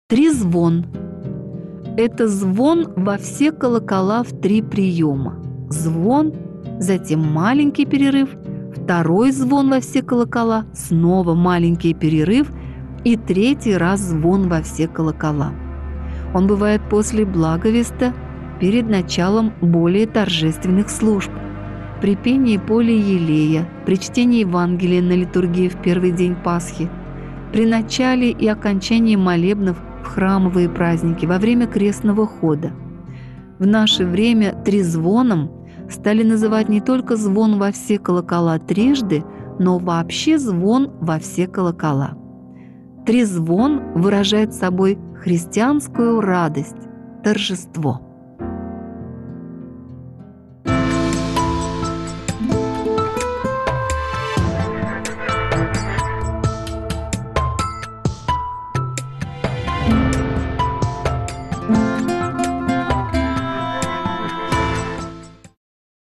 Трезвон. Это звон во все колокола в 3 приема. Звон, затем маленький перерыв, второй звон во все колокола, снова маленький перерыв и третий раз звон во все колокола. Он бывает после благовеста, перед началом более торжественных служб, при пении полиелея, при чтении Евангелия на литургии в первый день Пасхи, при начале и окончании молебнов в храмовые праздники, во время крестного хода. В наше время трезвоном стали называть не только звон во все колокола трижды, но вообще звон во все колокола. Трезвон выражает собой христианскую радость, торжество.